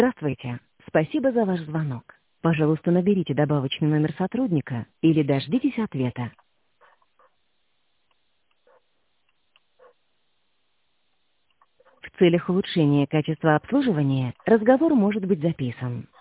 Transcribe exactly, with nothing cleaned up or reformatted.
Здравствуйте. Спасибо за ваш звонок. Пожалуйста, наберите добавочный номер сотрудника или дождитесь ответа. В целях улучшения качества обслуживания разговор может быть записан.